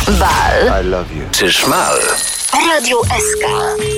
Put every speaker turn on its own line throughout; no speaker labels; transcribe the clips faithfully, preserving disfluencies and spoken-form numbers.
Bal.
I love you.
Czy szmal?
Radio S K.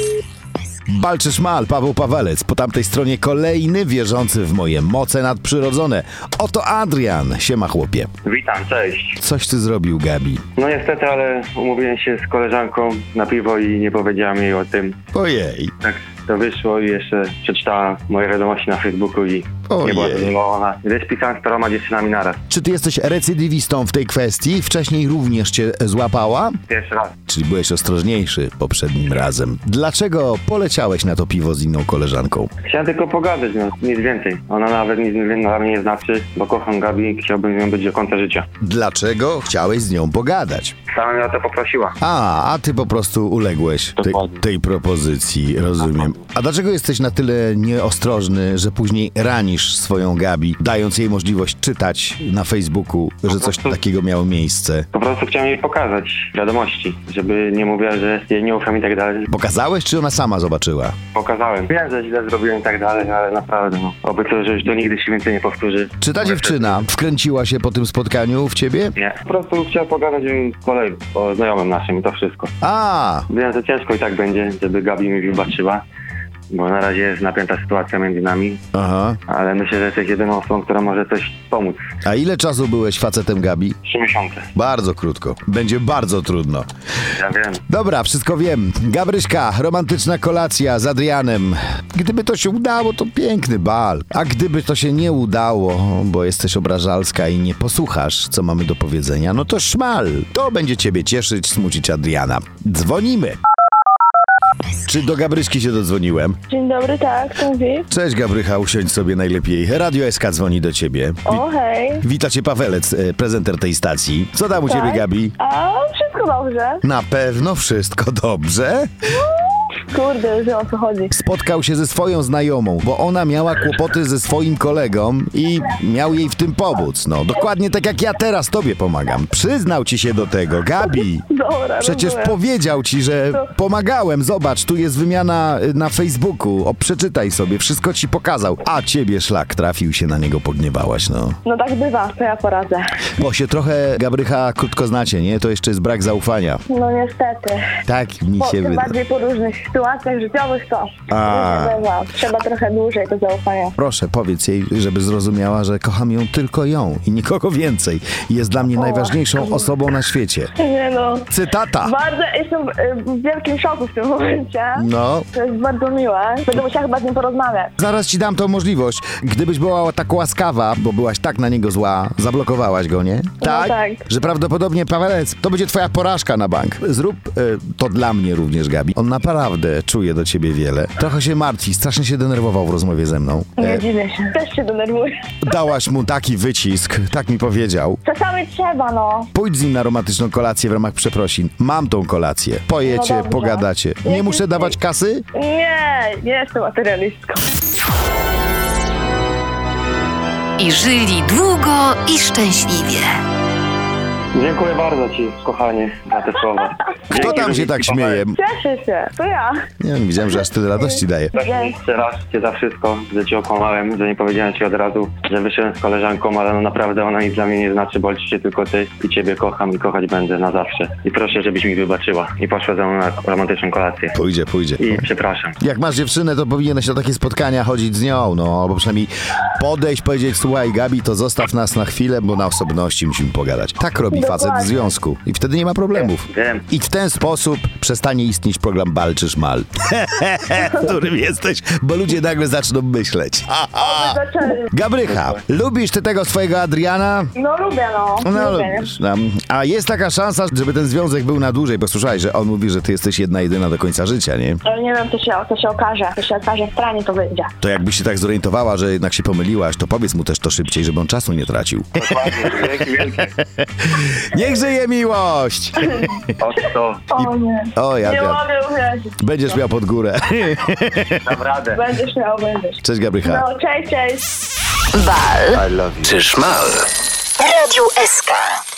Bal czy szmal, Paweł Pawelec. Po tamtej stronie kolejny wierzący w moje moce nadprzyrodzone. Oto Adrian. Siema, chłopie.
Witam, cześć.
Coś ty zrobił, Gabi.
No niestety, ale umówiłem się z koleżanką na piwo i nie powiedziałam jej o tym.
Ojej.
Tak to wyszło i jeszcze przeczytała moje wiadomości na Facebooku i
Ojej.
nie była zadowolona. Gdzieś pisałem z paroma dziewczynami naraz.
Czy ty jesteś recydywistą w tej kwestii? Wcześniej również cię złapała?
Pierwszy raz.
Czyli byłeś ostrożniejszy poprzednim razem. Dlaczego poleciałeś na to piwo z inną koleżanką?
Chciałem tylko pogadać, no nic więcej. Ona nawet nic dla mnie nie znaczy, bo kocham Gabi i chciałbym z nią być do końca życia.
Dlaczego chciałeś z nią pogadać?
Sama mnie o to poprosiła.
A, a ty po prostu uległeś tej,
Dokładnie.
tej propozycji, rozumiem. A dlaczego jesteś na tyle nieostrożny, że później ranisz swoją Gabi, dając jej możliwość czytać na Facebooku, że coś
prostu-
takiego miało miejsce?
Po prostu chciałem jej pokazać wiadomości, żeby nie mówiła, że jej nie ufam i tak dalej.
Pokazałeś, czy ona sama zobaczyła?
Pokazałem. Wiem, że źle zrobiłem i tak dalej, ale naprawdę no. Obiecuję, że już to nigdy się więcej nie powtórzy.
Czy ta dziewczyna wkręciła się po tym spotkaniu w ciebie?
Nie. Po prostu chciałem pogadać z kolegą, o znajomym naszym i to wszystko.
A,
Wiem, że ciężko i tak będzie, żeby Gabi mi wybaczyła, bo na razie jest napięta sytuacja między nami,
aha.
ale myślę, że jesteś jedyną osobą, która może coś pomóc.
A ile czasu byłeś facetem Gabi?
Trzy miesiące.
Bardzo krótko. Będzie bardzo trudno.
Ja wiem.
Dobra, wszystko wiem. Gabryśka, romantyczna kolacja z Adrianem. Gdyby to się udało, to piękny bal. A gdyby to się nie udało, bo jesteś obrażalska i nie posłuchasz, co mamy do powiedzenia, no to szmal. To będzie ciebie cieszyć, smucić Adriana. Dzwonimy. Czy do Gabryśki się dodzwoniłem?
Dzień dobry, tak, to mówi.
Cześć Gabrycha, usiądź sobie najlepiej. Radio S K dzwoni do ciebie. Wi-
O, hej.
Wita cię Pawelec, e, prezenter tej stacji. Co tam u ciebie,
Tak.
Gabi?
A, wszystko dobrze.
Na pewno wszystko dobrze?
Kurde, już wiem, o co chodzi.
Spotkał się ze swoją znajomą, bo ona miała kłopoty ze swoim kolegą i miał jej w tym pomóc. No, dokładnie tak jak ja teraz tobie pomagam. Przyznał ci się do tego, Gabi.
Dobra,
Przecież
rozumiem.
powiedział ci, że pomagałem. Zobacz, tu jest wymiana y, na Facebooku. O, przeczytaj sobie, wszystko ci pokazał. A ciebie szlak trafił, się na niego pogniewałaś, no.
No tak bywa, to ja poradzę.
Bo się trochę, Gabrycha, krótko znacie, nie? To jeszcze jest brak zaufania.
No niestety.
Tak mi
Po,
się
tym
wydaje.
bardziej po różnych sytuacjach życiowych to.
A.
Różnie bywa. Trzeba trochę dłużej to zaufania.
Proszę, powiedz jej, żeby zrozumiała, że kocham ją tylko ją i nikogo więcej. I jest dla mnie najważniejszą osobą na świecie.
Nie no.
Cytata.
Bardzo jestem y, w wielkim szoku w tym momencie.
No,
To jest bardzo miłe. Będę musiała chyba z nim porozmawiać.
zaraz ci dam tą możliwość. Gdybyś była tak łaskawa, bo byłaś tak na niego zła, zablokowałaś go, nie? Tak?
tak.
Że prawdopodobnie, Pawelec, to będzie twoja porażka na bank. Zrób e, to dla mnie również, Gabi. On naprawdę czuje do ciebie wiele. Trochę się martwi, strasznie się denerwował w rozmowie ze mną.
Nie
E,
dziwię się. Też się denerwuję.
dałaś mu taki wycisk, tak mi powiedział.
Czasami trzeba, no.
Pójdź z nim na romantyczną kolację w ramach przeprosin. Mam tą kolację. Pojecie,
No dobrze.
pogadacie. Nie
Dzięki.
muszę dawać kasy?
Nie, nie jestem materialistką.
I żyli długo i szczęśliwie.
Dziękuję bardzo ci, kochanie, za te słowa.
Kto
Dzięki,
tam
że
się
mi
tak
pomagałeś.
śmieje?
Cieszę się, to ja.
Nie wiem, widziałem, że aż tyle radości daje.
Tak, jeszcze raz cię za wszystko, że cię okłamałem, że nie powiedziałem ci od razu, że wyszedłem z koleżanką, ale no naprawdę ona nic dla mnie nie znaczy, bo liczy się tylko ty i ciebie kocham i kochać będę na zawsze. I proszę, żebyś mi wybaczyła i poszła ze mną na romantyczną kolację.
Pójdzie, pójdzie.
I przepraszam.
Jak masz dziewczynę, to powinieneś na takie spotkania chodzić z nią, no, albo przynajmniej podejść, powiedzieć, słuchaj Gabi, to zostaw nas na chwilę, bo na osobności musimy pogadać. Tak robi facet w
Dokładnie.
związku i wtedy nie ma problemów.
Wiem.
I w ten sposób przestanie istnieć program Bal czy Szmal, w którym jesteś, bo ludzie nagle zaczną myśleć.
Zaczęli.
Gabrycha, lubisz ty tego swojego Adriana?
No lubię, no.
No
lubię.
lubisz. No. A jest taka szansa, żeby ten związek był na dłużej, bo słyszałeś, że on mówi, że ty jesteś jedna jedyna do końca życia, nie?
Ale nie wiem, co się, co się okaże. Co się okaże w stranie, to wyjdzie.
To jakbyś się tak zorientowała, że jednak się pomyliłaś, to powiedz mu też to szybciej, żeby on czasu nie tracił.
Dokładnie, dzięki wielkie.
Niech żyje miłość!
O to,
O nie.
O, ja
Nie
wiem.
mogę uwierzyć.
Będziesz miał pod górę.
dam radę.
Będziesz miał, będziesz.
Cześć Gabrycha.
No, cześć, cześć.
Bal.
I love you.
Czy szmal?
Radio S K.